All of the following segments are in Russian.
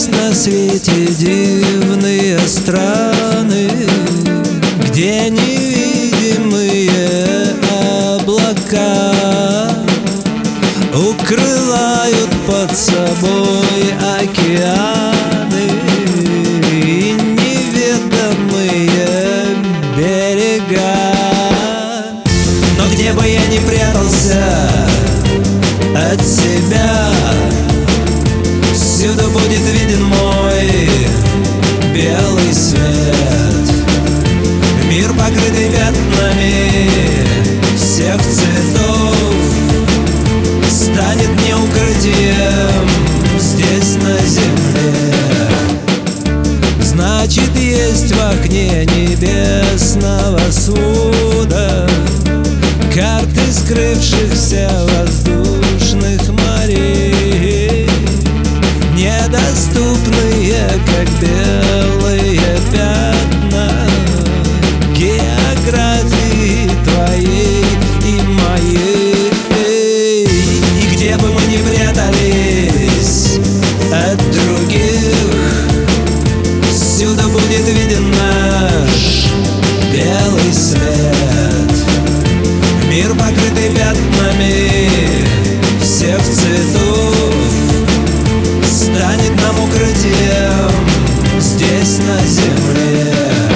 Есть на свете дивные страны, где невидимые облака укрывают под собой океаны и неведомые берега. Но где бы я ни прятался от себя, всюду будет виден мой белый свет. Мир, покрытый пятнами всех цветов, станет мне укрытием здесь на земле. Значит, есть в окне небесного свода карты скрывшихся воздушных морей, недоступные, как белые пятна географии твоей и моей. И где бы мы ни прятались от других, всюду будет виден наш белый свет. Мир, покрытый пятнами всех цветов, станет нам укрытием здесь на земле.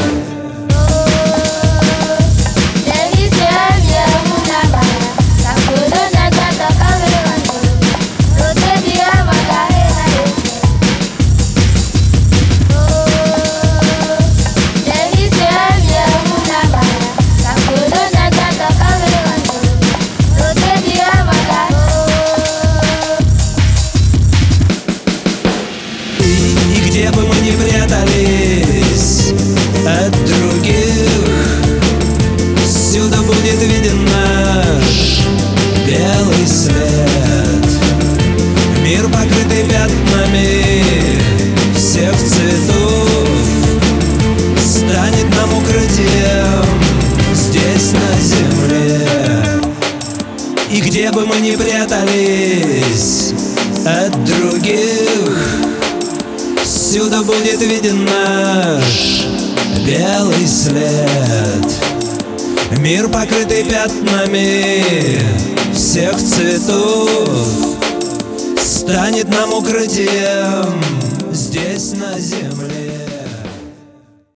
Где бы мы ни прятались от других, всюду будет виден наш белый свет. Мир, покрытый пятнами всех цветов, станет нам укрытием здесь на земле. И где бы мы ни прятались от других, всюду будет виден наш белый свет. Мир, покрытый пятнами всех цветов, станет нам укрытием здесь на земле.